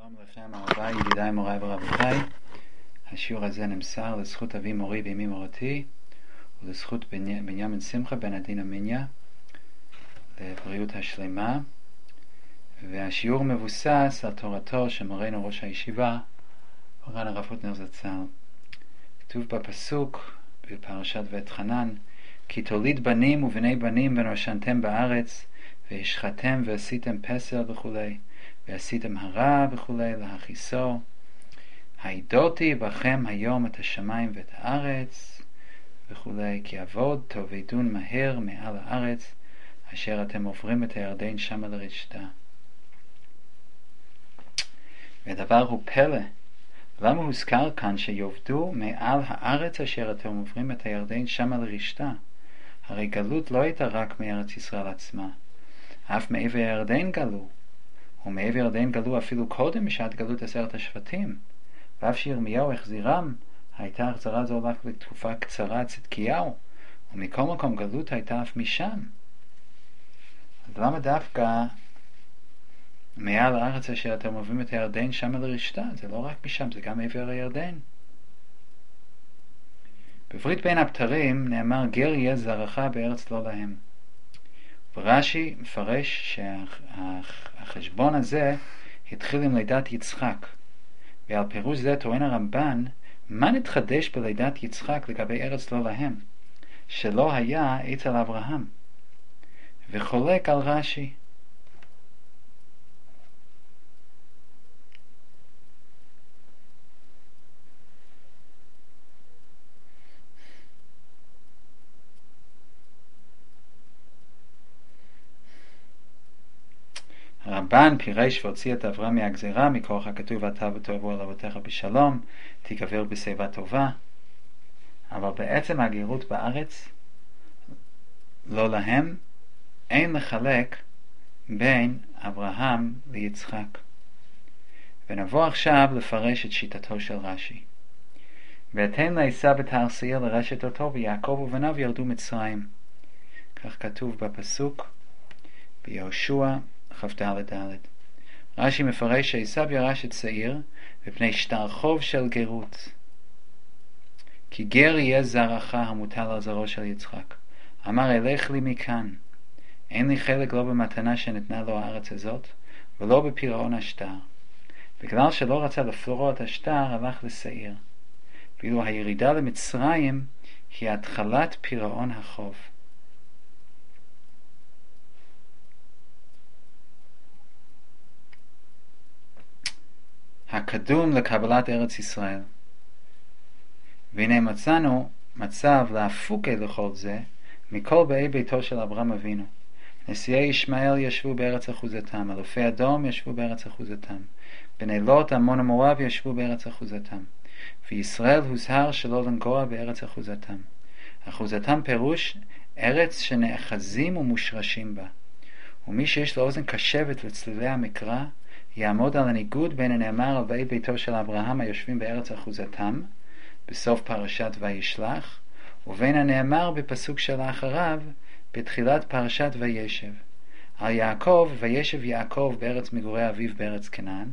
שלום לכם אהוביי, ידידיי, מוריי ורבותיי. השיעור הזה נמסר לזכות אבי מורי ואמי מורתי ולזכות בנימין שמחה בן עדינה מניה לבריאות השלמה, והשיעור מבוסס על תורתו של מורנו ראש הישיבה מרן הרב הוטנר זצ"ל. כתוב בפסוק בפרשת ואתחנן: כי תוליד בנים ובני בנים ונושנתם בארץ והשחתם ועשיתם פסל וכולי ועשיתם הרע וכולי להכיסו. העידותי בכם היום את השמיים ואת הארץ וכולי, כי עבוד תאבדון מהר מעל הארץ אשר אתם עוברים את הירדן שמה לרשתה. והדבר הוא פלא, למה הוזכר כאן שיעבדו מעל הארץ אשר אתם עוברים את הירדן שמה לרשתה? הרי גלות לא הייתה רק מארץ ישראל עצמה, אף מעבר הירדן גלו, ומעבר ירדן גלו אפילו קודם משעת גלות 10 השבטים, ואף שירמיהו החזירם, הייתה החזרה זו רק לתקופה קצרה צדקיהו, ומכל מקום גלות הייתה אף משם. אז למה דווקא מעל הארץ אשר אתם עוברים את הירדן שמה לרשתה? זה לא רק משם, זה גם מעבר הירדן. בברית בין הבתרים נאמר גר יהיה זרעך בארץ לא להם. ורש"י מפרש שהחשבון הזה התחיל עם לידת יצחק, ועל פירוש זה טוען הרמב"ן: מה נתחדש בלידת יצחק לגבי ארץ לא להם, שלא היה אצל אברהם? וחולק על רש"י. הרמב"ן פירש והוציא את אברהם מהגזירה מכוח הכתוב אתה ותאהבו על אבותיך בשלום תיקבר בשיבה טובה, אבל בעצם הגרות בארץ לא להם אין לחלק בין אברהם ליצחק. ונבוא עכשיו לפרש את שיטתו של רש"י. ואתן לעשו את הר שעיר לרשת אותו, ויעקב ובניו ירדו מצרים. כך כתוב בפסוק ביהושע כ"ד. רש"י מפרש שעשו ירש את שעיר מפני שטר חוב של גרות, כי גר יהיה זרעך המוטל על זרעו של יצחק. אמר אלך לי מכאן, אין לי חלק לא במתנה שניתנה לו הארץ הזאת ולא בפירעון השטר. בגלל שלא רצה לפרוע את השטר הלך לשעיר, ואילו הירידה למצרים היא התחלת פירעון החוב. הקדום לקבלת ארץ ישראל. והנה מצאנו מצב להפוקי לכל זה מכל באי ביתו של אברהם אבינו. נשיאי ישמעאל ישבו בארץ אחוזתם, אלופי אדום ישבו בארץ אחוזתם, בני לוט עמון ומואב ישבו בארץ אחוזתם, וישראל הוזהר שלא לנגוע בארץ אחוזתם. אחוזתם פירוש ארץ שנאחזים ומושרשים בה. ומי שיש לו אוזן קשבת לצלילי המקרא יעמוד על הניגוד בין הנאמר על באי ביתו של אברהם היושבים בארץ אחוזתם בסוף פרשת וישלח, ובין הנאמר בפסוק שלאחריו בתחילת פרשת וישב על יעקב: וישב יעקב בארץ מגורי אביו בארץ כנען.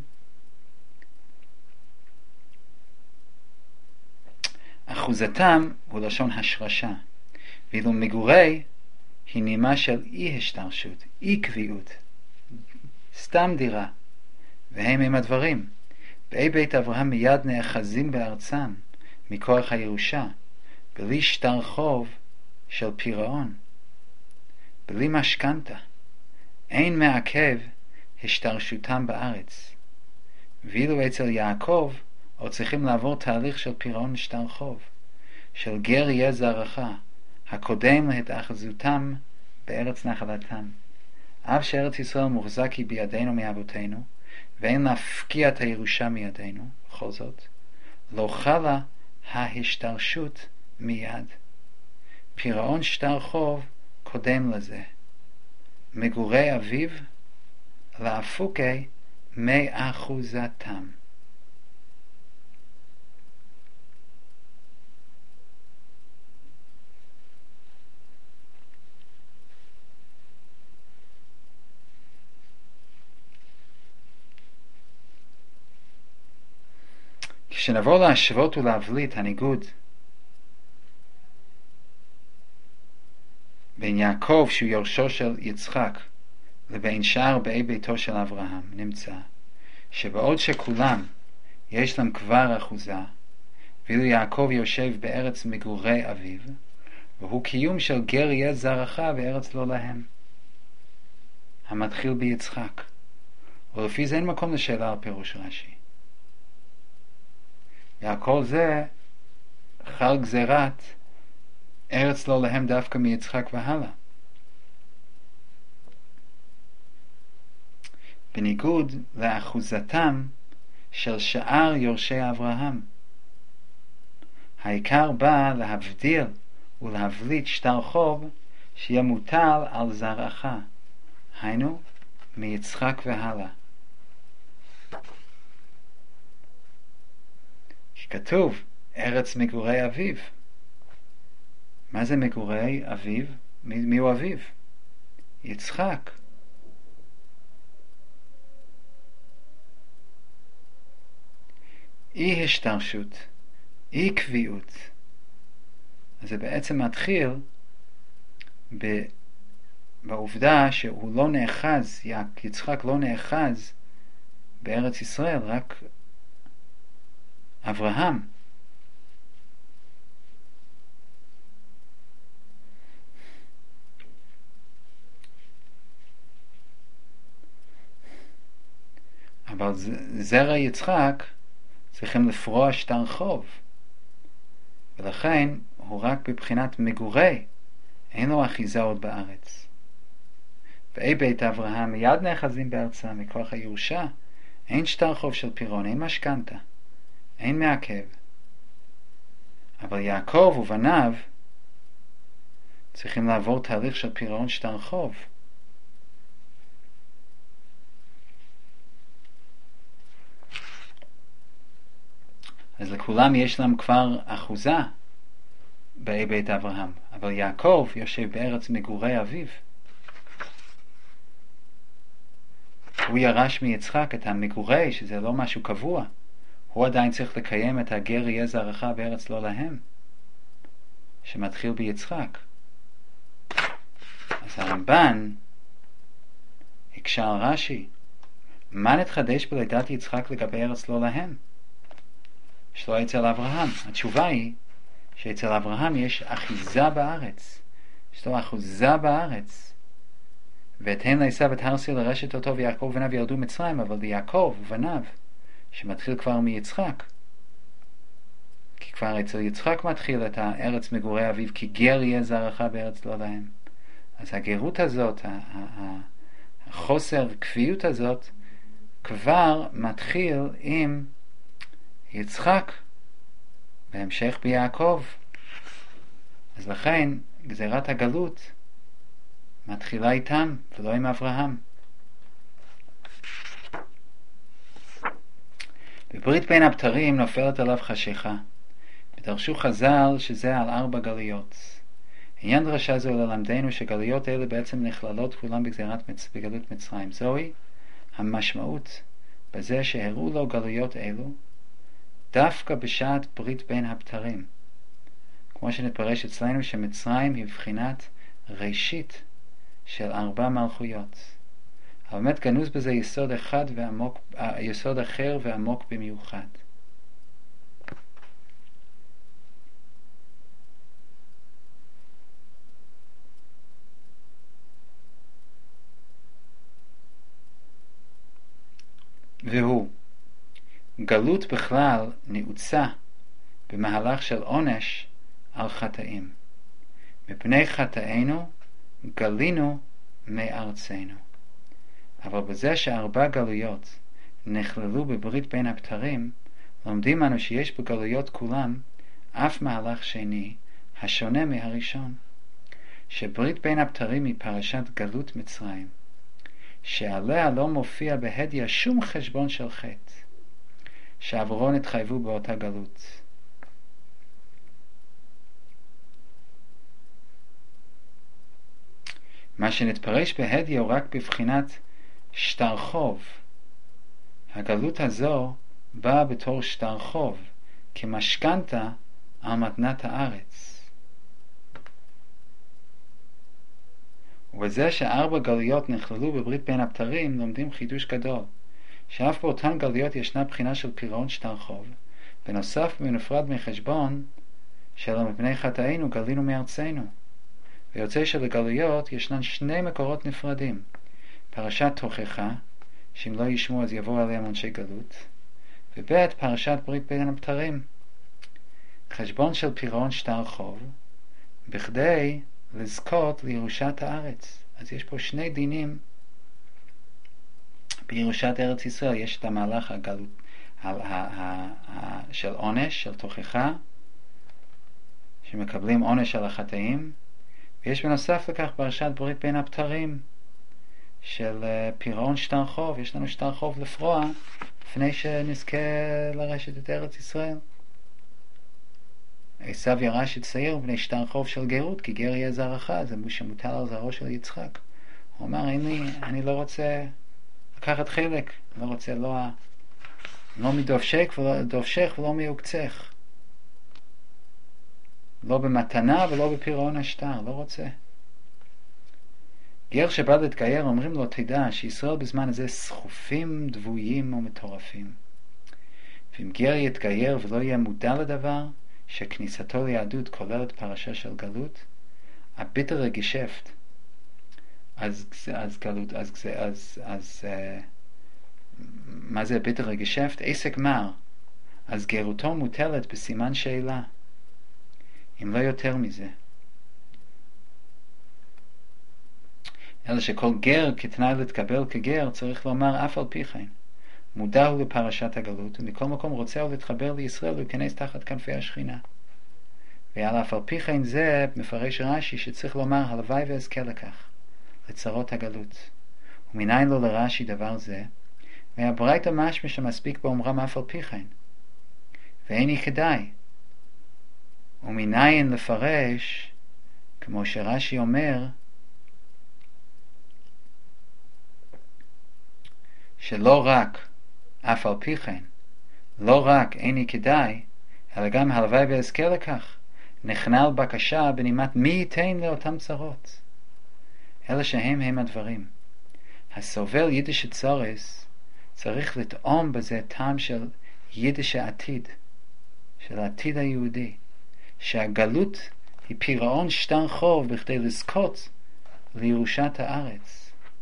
אחוזתם הוא לשון השרשה, ואילו מגורי היא נימה של אי השתרשות, אי קביעות, סתם דירה. והם הם הדברים: באי בית אברהם מיד נאחזים בארצם מכוח הירושה, בלי שטר חוב של פירעון, בלי משכנתה, אין מעכב השתרשותם בארץ. ואילו אצל יעקב עוד צריכים לעבור תהליך של פירעון שטר חוב, של גר יהיה זרעך, הקודם להתאחזותם בארץ נחלתם. אף שארץ ישראל מוחזק היא בידינו מאבותינו, ואין להפקיע את הירושה מידינו, בכל זאת לא חלה ההשתרשות מיד. פירעון שטר חוב קודם לזה. מגורי אביו להפוקי מאחוזתם. כשנבוא להשוות ולהבליט הניגוד בין יעקב שהוא יורשו של יצחק לבין שאר באי ביתו של אברהם, נמצא שבעוד שכולם יש להם כבר אחוזה, ואילו יעקב יושב בארץ מגורי אביו, והוא קיום של גר יהיה זרעך בארץ לא להם, המתחיל ביצחק. ולפי זה אין מקום לשאלה על פירוש רש"י. והכל זה חל גזירת ארץ לא להם דווקא מיצחק והלאה. בניגוד לאחוזתם של שאר יורשי אברהם. העיקר בא להבדיל ולהבליט שטר חוב שיהיה מוטל על זרעך, היינו מיצחק והלאה. כתוב ארץ מגורי אביו. מה זה מגורי אביו? מי הוא אביו? יצחק. אי השתרשות, אי קביעות. אז זה בעצם מתחיל בעובדה שהוא לא נאחז, יצחק לא נאחז בארץ ישראל, רק אברהם. אבל זרע יצחק צריכים לפרוע שטר חוב, ולכן הוא רק בבחינת מגורי, אין לו אחיזה עוד בארץ. באי בית אברהם מיד נאחזים בארצה מכוח הירושה, אין שטר חוב של פירון, אין משכנתה, אין מעכב. אבל יעקב ובניו צריכים לעבור תהליך של פירעון שטר חוב. אז לכולם יש להם כבר אחוזה באי בית אברהם, אבל יעקב יושב בארץ מגורי אביו. הוא ירש מיצחק את המגורי, שזה לא משהו קבוע. הוא עדיין צריך לקיים את הגר יהיה זרעך בארץ לא להם, שמתחיל ביצחק. אז הרמב"ן הקשה על רש"י, מה נתחדש בלידת יצחק לגבי ארץ לא להם? שלא אצל אברהם. התשובה היא שאצל אברהם יש אחיזה בארץ, יש לו אחוזה בארץ. ותהן לעשו את הר סיר לרשת אותו, ויעקב ובניו ירדו מצרים, אבל ליעקב ובניו שמתחיל כבר מיצחק, כי כבר אצל יצחק מתחיל את הארץ מגורי אביו, כי גר יהיה זרעך בארץ לא להם. אז הגרות הזאת, החוסר קביעות הזאת, כבר מתחיל עם יצחק, בהמשך ביעקב. אז לכן גזירת הגלות מתחילה איתם ולא עם אברהם. בברית בין הבתרים נופלת עליו חשיכה. ודרשו חז"ל שזה על 4 גלויות. עניין דרשה זו ללמדנו שגלויות אלה בעצם נכללות כולם בגלות מצרים. זוהי המשמעות בזה שהראו לו גלויות אלו דווקא בשעת ברית בין הבתרים. כמו שנתפרש אצלנו שמצרים היא בחינת ראשית של 4 מלכויות. אבל באמת גנוז בזה יסוד אחד ועמוק, יסוד אחר ועמוק במיוחד. והוא גלות בכלל נעוצה במהלך של עונש על חטאים. מפני חטאינו גלינו מארצנו. אבל בזה ש4 גלויות נכללו בברית בין הבתרים, לומדים אנו שיש בגלויות כולם אף מהלך שני השונה מהראשון, שברית בין הבתרים היא פרשת גלות מצרים, שעליה לא מופיע בהדיה שום חשבון של חטא שעבורו נתחייבו באותה גלות. מה שנתפרש בהדיה הוא רק בבחינת שטר חוב. הגלות הזו בא בתור שטר חוב, כמשכנתה על מתנת הארץ. ובזה שארבע גלויות נכללו בברית בין הבתרים, לומדים חידוש גדול, שאף באותן גלויות ישנה בחינה של פירעון שטר חוב, בנוסף בנפרד מחשבון של מפני חטאינו גלינו מארצנו. ויוצא שלגלויות ישנן שני מקורות נפרדים, פרשת תוכחה, שאם לא ישמעו אז יבואו עליהם אנשי גלות, וב' פרשת ברית בין הבתרים, חשבון של פירעון שטר חוב, בכדי לזכות לירושת הארץ. אז יש פה שני דינים בירושת ארץ ישראל. יש את המהלך הגלות של עונש, של תוכחה, שמקבלים עונש על החטאים, ויש בנוסף לכך פרשת ברית בין הבתרים של פירעון שטר חוב. יש לנו שטר חוב לפרוע לפני שנזכה לרשת את ארץ ישראל. עשיו ירש את שעיר בני שטר חוב של גרות, כי גר יהיה זרעך, זה שמוטל על זרעו של יצחק. הוא אמר, אני לא רוצה לקחת חלק, לא רוצה לא מדובשך ולא מעוקצך, לא במתנה ולא בפירעון השטר, לא רוצה. גר שבא להתגייר, אומרים לו, תדע שישראל בזמן הזה סחופים, דבויים ומטורפים. ואם גר יתגייר ולא יהיה מודע לדבר, שכניסתו ליהדות כוללת פרשה של גלות, הביטר גשפט, אז גלות, מה זה ביטר גשפט? עסק מר. אז גרותו מוטלת בסימן שאלה, אם לא יותר מזה. אלא שכל גר כתנאי להתקבל כגר צריך לומר אף על פי כן מודע הוא לפרשת הגלות, ומכל מקום רוצה הוא להתחבר לישראל ולהיכנס תחת כנפי השכינה. ועל אף על פי כן זה מפרש רש"י שצריך לומר הלוואי ואזכה לכך לצרות הגלות. ומניין לו לרש"י דבר זה? מהברייתא משמע שמספיק באומרם אף על פי כן, ואין היא כדאי. ומניין לפרש כמו שרש"י אומר שלא רק אף על פי כן, לא רק אין היא כדאי, אלא גם הלוואי ואזכה לכך, נכנע בקשה בנימת מי ייתן לאותם צרות. אלא שהם הדברים. הסובל יידיש צורס צריך לטעום בזה טעם של יידיש העתיד, של העתיד היהודי, שהגלות היא פירעון שטר חוב בכדי לזכות לירושת הארץ.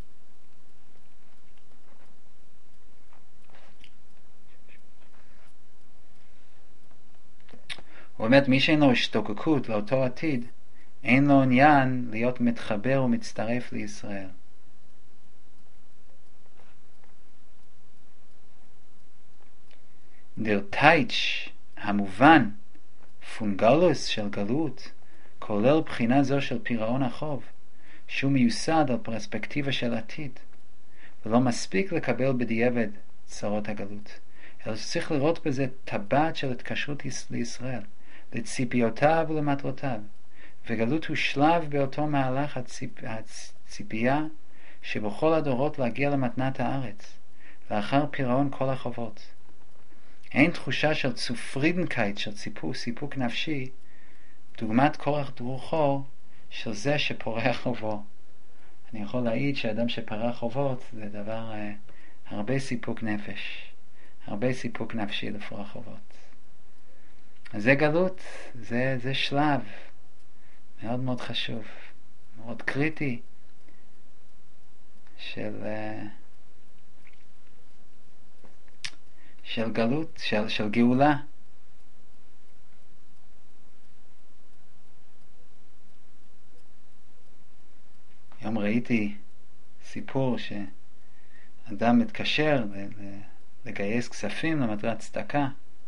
הוא אומר, מי שאין לו השתוקקות לאותו עתיד, אין לו עניין להיות מתחבר ומצטרף לישראל. דר טייץ' המובן, פונגלוס של גלות, כולל בחינה זו של פירעון החוב, שהוא מיוסד על פרספקטיבה של עתיד, ולא מספיק לקבל בדיעבד צרות הגלות, אלא צריך לראות בזה טבעת של התקשרות לישראל, לציפיותיו ולמטרותיו, וגלות הוא שלב באותו מהלך הציפייה שבכל הדורות להגיע למתנת הארץ, לאחר פירעון כל החובות. אין תחושה של צופרידנקייט, של סיפוק נפשי, דוגמת כורח דרוכו של זה שפורח חובו. אני יכול להעיד שאדם שפרח חובות זה דבר הרבה סיפוק נפש, הרבה סיפוק נפשי לפרוח חובות. אז זה גלות, זה שלב מאוד מאוד חשוב, מאוד קריטי של גלות, של גאולה. היום ראיתי סיפור שאדם מתקשר לגייס כספים למטרת צדקה,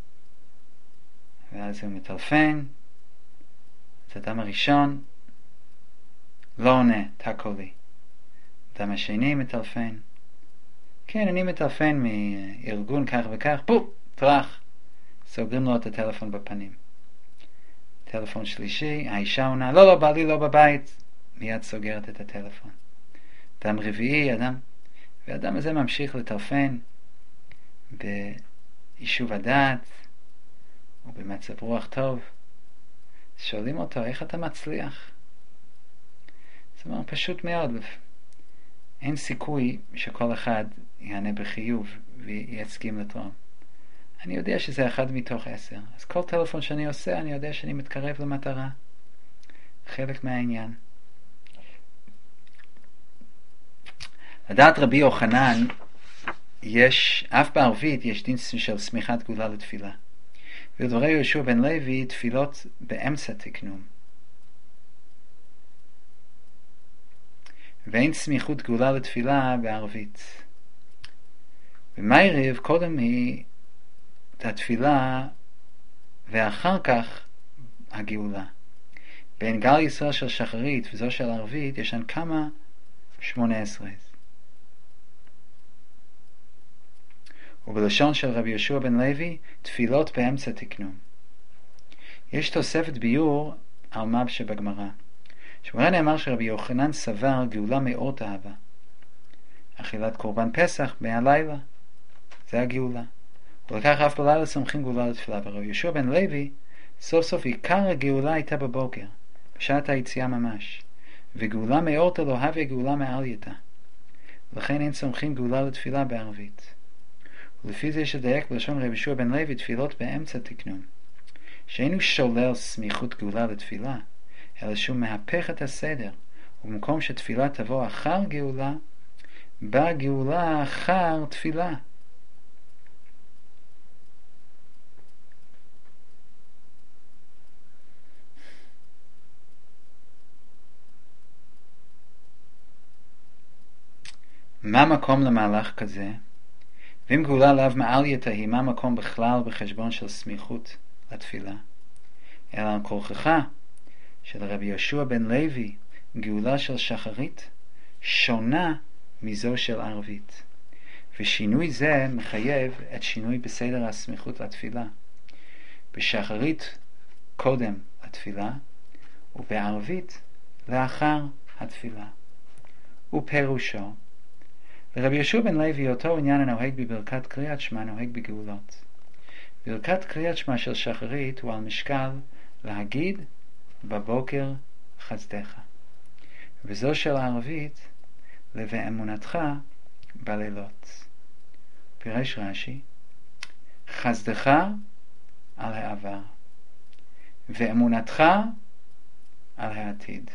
ואז הוא מטלפן, אז האדם הראשון לא עונה, תקולי. האדם השני מטלפן, כן, אני מטלפן מארגון כך וכך, פופ, טרח, סוגרים לו את הטלפון בפנים. טלפון שלישי, האישה עונה, לא, בעלי לא בבית, מיד סוגרת את הטלפון. אדם רביעי, והאדם הזה ממשיך לטלפן יישוב הדעת, הוא במצב רוח טוב. שואלים אותו, איך אתה מצליח? זאת אומרת, פשוט מאוד. אין סיכוי שכל אחד יענה בחיוב ויסכים לתרום. אני יודע שזה 1 מתוך 10. אז כל טלפון שאני עושה, אני יודע שאני מתקרב למטרה. חלק מהעניין. לדעת רבי יוחנן, אף בערבית יש דין של סמיכת גאולה לתפילה. ולדברי יהושע בן לוי, תפילות באמצע תקנום. ואין סמיכות גאולה לתפילה בערבית. במיירב קודם היא התפילה ואחר כך הגאולה. בין גל ישראל של שחרית וזו של ערבית ישן כמה 18. ובלשון של רבי יהושע בן לוי, תפילות באמצע תקנום. יש תוספת ביור על מה שבגמרא. שמורה נאמר שרבי יוחנן סבר גאולה מאוד אהבה. אכילת קורבן פסח מהלילה. זה הגאולה. ולכך אף בלילה סומכים גאולה לתפילה. ורבי יהושע בן לוי, סוף סוף עיקר הגאולה הייתה בבוקר, בשעת היציאה ממש. וגאולה מאוד לא הווה גאולה מעל יתה. ולכן אין סומכים גאולה לתפילה בערבית. ולפי זה יש לדייק בלשון רבי יהושע בן לוי תפילות באמצע תקנום. שאינו שולל סמיכות גאולה לתפילה, אלא שהוא מהפך את הסדר, ובמקום שתפילה תבוא אחר גאולה, באה גאולה אחר תפילה. מה מקום למהלך כזה? ואם גאולה לאו מעל יתהי, מה מקום בכלל בחשבון של סמיכות לתפילה? אלא על כורכך של רבי יהושע בן לוי, גאולה של שחרית שונה מזו של ערבית. ושינוי זה מחייב את שינוי בסדר הסמיכות לתפילה. בשחרית קודם התפילה, ובערבית לאחר התפילה. ופירושו, לרבי יהושע בן לוי אותו עניין הנוהג בברכת קריאת שמע נוהג בגאולות. ברכת קריאת שמע של שחרית הוא על משקל להגיד בבוקר חסדך. וזו של הערבית לבאמונתך בלילות. פירש רש"י, חסדך על העבר ואמונתך על העתיד.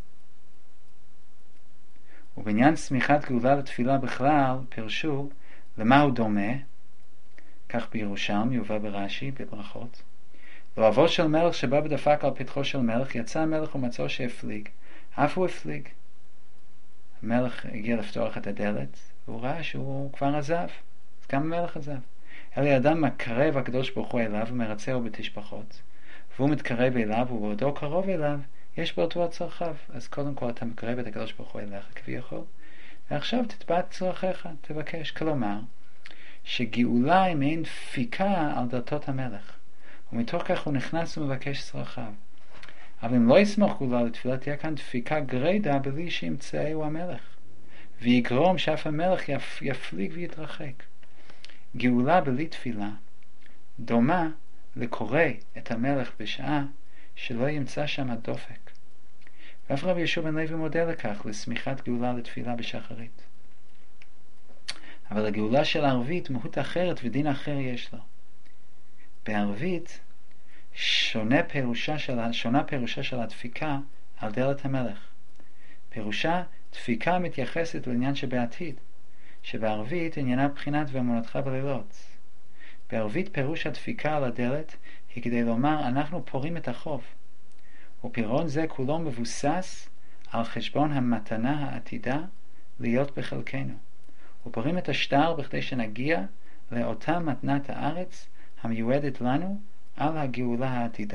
ובעניין סמיכת גאולה לתפילה בכלל פירשו למה הוא דומה, כך בירושלמי יובא ברש"י בברכות. לא אבות של מלך שבא בדפק על פתחו של מלך, יצא המלך ומצאו שהפליג, אף הוא הפליג. המלך הגיע לפתוח את הדלת והוא ראה שהוא כבר עזב, אז גם המלך עזב. אלא אדם מקרב הקדוש ברוך הוא אליו ומרצהו בתשבחות, והוא מתקרב אליו ובעודו קרוב אליו יש באותו צרכיו. אז קודם כל אתה מקרב את הקדוש ברוך הוא אליך כביכול, ועכשיו תתבע את צרכיך, תבקש. כלומר שגאולה היא מעין דפיקה על דלתות המלך, ומתוך כך הוא נכנס ומבקש צרכיו. אבל אם לא יסמוך גאולה לתפילה, תהיה כאן דפיקה גרידה בלי שימצאהו המלך, ויגרום שאף המלך יפליג ויתרחק. גאולה בלי תפילה דומה לקורא את המלך בשעה שלא ימצא שם הדופק. ואף רבי יהושע בן לוי מודה לכך לסמיכת גאולה לתפילה בשחרית. אבל הגאולה של ערבית מהות אחרת ודין אחר יש לו. בערבית שונה פירושה של הדפיקה על דלת המלך. פירושה דפיקה מתייחסת לעניין שבעתיד, שבערבית עניינה בחינת ואמונתך בלילות. בערבית פירוש הדפיקה על הדלת היא כדי לומר אנחנו פורים את החוב, ופירעון זה כולו מבוסס על חשבון המתנה העתידה להיות בחלקנו, ופורים את השטר בכדי שנגיע לאותה מתנת הארץ המיועדת לנו על הגאולה העתידה.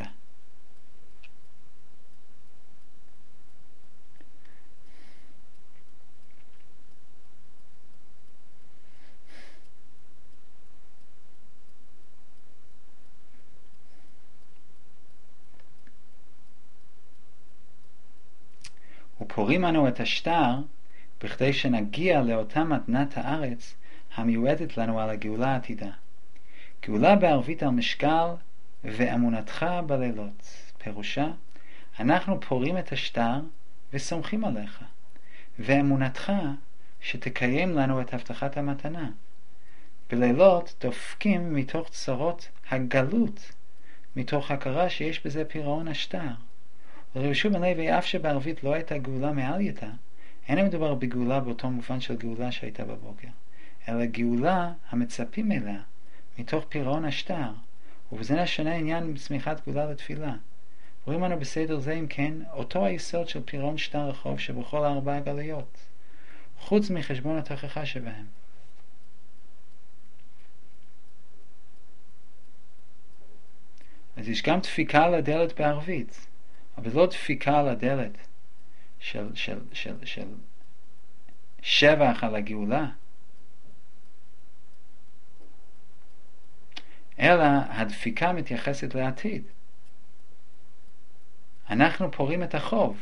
ופורים אנו את השטר בכדי שנגיע לאותה מתנת הארץ המיועדת לנו על הגאולה העתידה. גאולה בערבית על משקל ואמונתך בלילות. פירושה, אנחנו פורים את השטר וסומכים עליך, ואמונתך שתקיים לנו את הבטחת המתנה. בלילות דופקים מתוך צרות הגלות, מתוך הכרה שיש בזה פירעון השטר. רבי שוב בן לוי, אף שבערבית לא הייתה גאולה מעלייתא, אין מדובר בגאולה באותו מובן של גאולה שהייתה בבוקר, אלא גאולה המצפים אליה, מתוך פירעון השטר, ובזה נשנה עניין בסמיכת גאולה לתפילה. רואים לנו בסדר זה, אם כן, אותו היסוד של פירעון שטר החוב שבכל 4 הגלויות, חוץ מחשבון התוכחה שבהם. אז יש גם דפיקה על הדלת בערבית, אבל לא דפיקה על הדלת של שבח על הגאולה, אלא הדפיקה מתייחסת לעתיד. אנחנו פורים את החוב,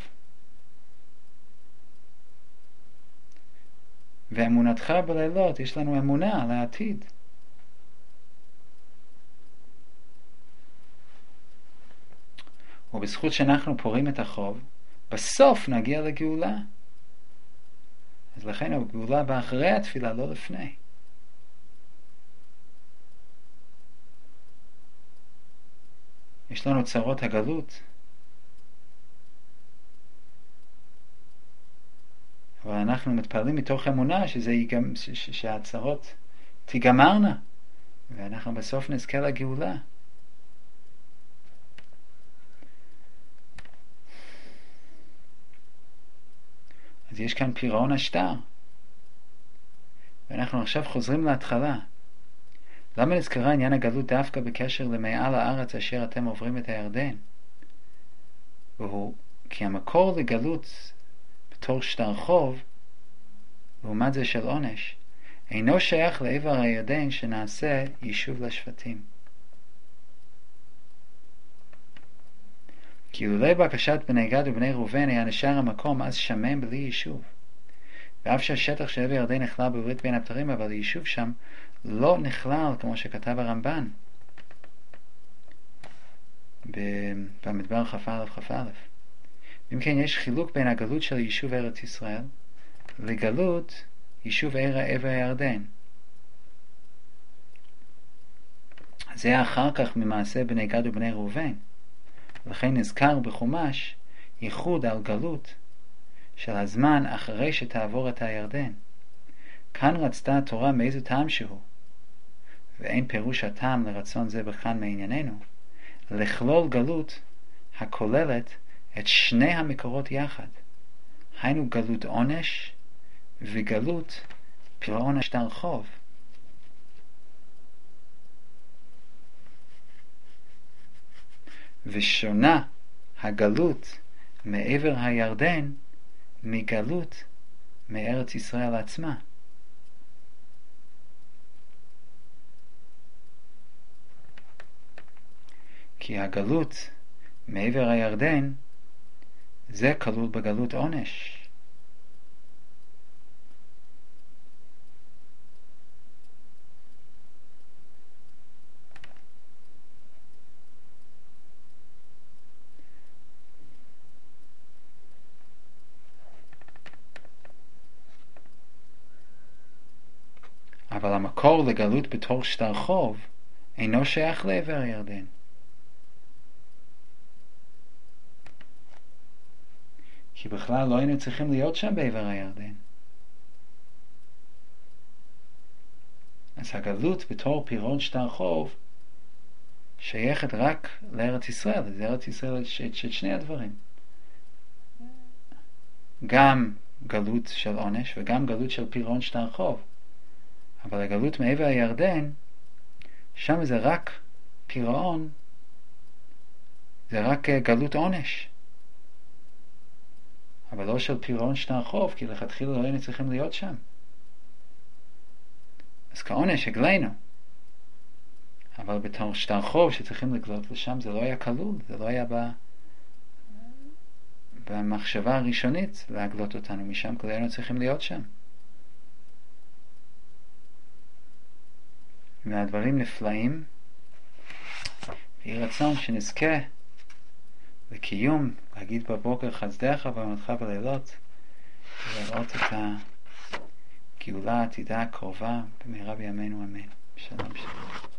ואמונתך בלילות, יש לנו אמונה על העתיד. ובזכות שאנחנו פורים את החוב, בסוף נגיע לגאולה. אז לכן הגאולה באה אחרי התפילה, לא לפני. יש לנו צרות הגלות, אבל אנחנו מתפללים מתוך אמונה שהצרות תיגמרנה, ואנחנו בסוף נזכה לגאולה. אז יש כאן פירעון השטר, ואנחנו עכשיו חוזרים להתחלה. למה נזכרה עניין הגלות דווקא בקשר למעל הארץ אשר אתם עוברים את הירדן? כי המקור לגלות בתור שטר חוב, לעומת זה של עונש, אינו שייך לעבר הירדן שנעשה יישוב לשבטים. כי אילולא בקשת בני גד ובני ראובן היה נשאר המקום אז שמם בלי יישוב. ואף שהשטח של עבר הירדן נכלל בברית בין הבתרים, אבל היישוב שם לא נכלל כמו שכתב הרמב"ן במדבר כ"א. אם כן, יש חילוק בין הגלות של יישוב ארץ ישראל לגלות יישוב עבר הירדן. זה אחר כך ממעשה בני גד ובני ראובן. לכן נזכר בחומש ייחוד על גלות של הזמן אחרי שתעבור את הירדן. כאן רצתה התורה מאיזה טעם שהוא, ואין פירוש הטעם לרצון זה בכאן מענייננו, לכלול גלות הכוללת את שני המקורות יחד, היינו גלות עונש וגלות פירעון השטר חוב. ושונה הגלות מעבר הירדן מגלות מארץ ישראל עצמה. כי הגלות מעבר הירדן זה כלול בגלות עונש. אבל המקור לגלות בתור שטר חוב אינו שייך לעבר הירדן. כי בכלל לא היינו צריכים להיות שם בעבר הירדן. אז הגלות בתור פירעון שטר חוב שייכת רק לארץ ישראל. אז ארץ ישראל של שני הדברים. גם גלות של עונש וגם גלות של פירעון שטר חוב. אבל הגלות מעבר הירדן, שם זה רק פירעון, זה רק גלות עונש. אבל לא של פירעון שטר חוב, כי לכתחילה לא היינו צריכים להיות שם. אז כעונש הגלנו. אבל בתור שטר חוב שצריכים לגלות לשם, זה לא היה כלול, זה לא היה במחשבה הראשונית להגלות אותנו משם, כי לא היינו צריכים להיות שם. והדברים נפלאים יהי רצון שנזכה לקיום, להגיד בבוקר חסדיך ואמונתך בלילות, ולראות את הגאולה העתידה הקרובה במהרה בימינו אמן. שלום שלום.